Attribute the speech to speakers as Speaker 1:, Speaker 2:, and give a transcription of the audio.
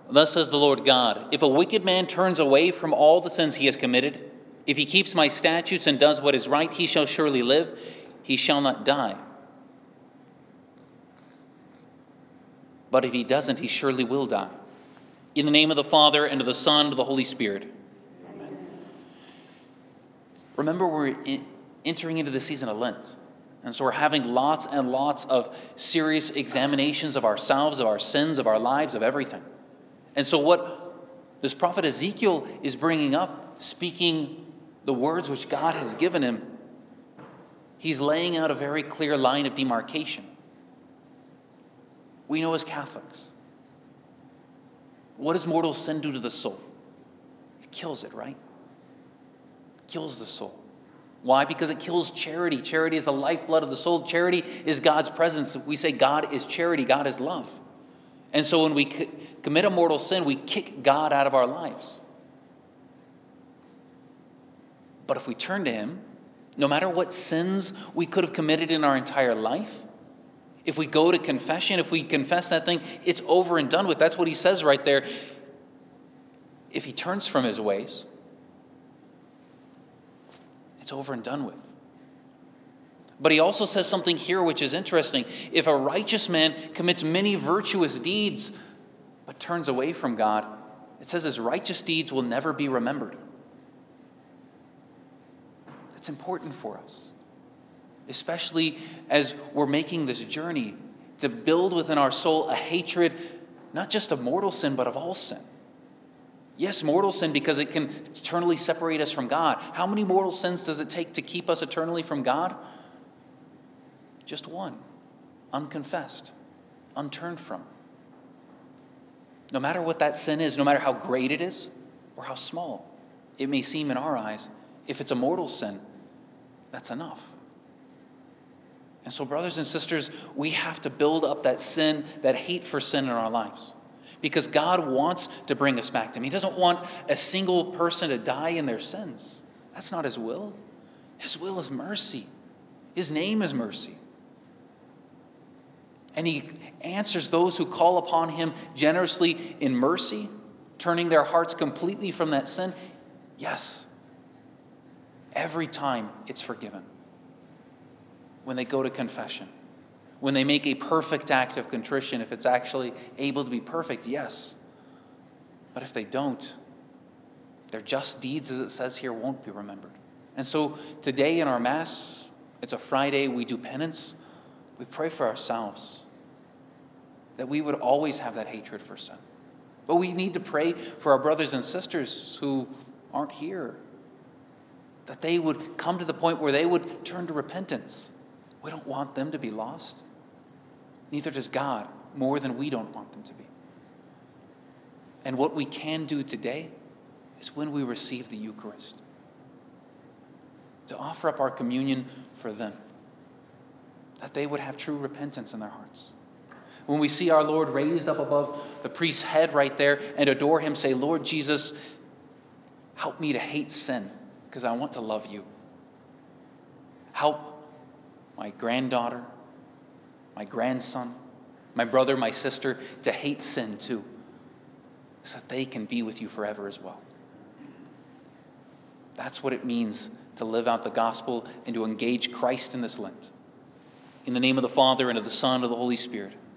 Speaker 1: Thus says the Lord God, if a wicked man turns away from all the sins he has committed, if he keeps my statutes and does what is right, he shall surely live, he shall not die. But if he doesn't, he surely will die. In the name of the Father, and of the Son, and of the Holy Spirit. Amen. Remember, we're entering into the season of Lent. And so we're having lots and lots of serious examinations of ourselves, of our sins, of our lives, of everything. And so what this prophet Ezekiel is bringing up, speaking the words which God has given him, he's laying out a very clear line of demarcation. We know as Catholics, what does mortal sin do to the soul? It kills it, right? It kills the soul. Why? Because it kills charity. Charity is the lifeblood of the soul. Charity is God's presence. We say God is charity, God is love. And so when we commit a mortal sin, we kick God out of our lives. But if we turn to him, no matter what sins we could have committed in our entire life, if we go to confession, if we confess that thing, it's over and done with. That's what he says right there. If he turns from his ways, it's over and done with. But he also says something here which is interesting. If a righteous man commits many virtuous deeds but turns away from God, it says his righteous deeds will never be remembered. That's important for us, especially as we're making this journey to build within our soul a hatred, not just of mortal sin, but of all sin. Yes, mortal sin, because it can eternally separate us from God. How many mortal sins does it take to keep us eternally from God? Just one, unconfessed, unturned from. No matter what that sin is, no matter how great it is or how small it may seem in our eyes, if it's a mortal sin, that's enough. And so, brothers and sisters, we have to build up that sin, that hate for sin in our lives. Because God wants to bring us back to him. He doesn't want a single person to die in their sins. That's not his will. His will is mercy. His name is mercy. And he answers those who call upon him generously in mercy, turning their hearts completely from that sin. Yes. Every time it's forgiven. When they go to confession. When they make a perfect act of contrition, if it's actually able to be perfect, yes. But if they don't, their just deeds, as it says here, won't be remembered. And so today in our Mass, it's a Friday, we do penance. We pray for ourselves that we would always have that hatred for sin. But we need to pray for our brothers and sisters who aren't here, that they would come to the point where they would turn to repentance. We don't want them to be lost. Neither does God, more than we don't want them to be. And what we can do today is when we receive the Eucharist, to offer up our communion for them, that they would have true repentance in their hearts. When we see our Lord raised up above the priest's head right there and adore him, say, Lord Jesus, help me to hate sin because I want to love you. Help my granddaughter, my grandson, my brother, my sister, to hate sin too, so that they can be with you forever as well. That's what it means to live out the gospel and to engage Christ in this Lent. In the name of the Father, and of the Son, and of the Holy Spirit.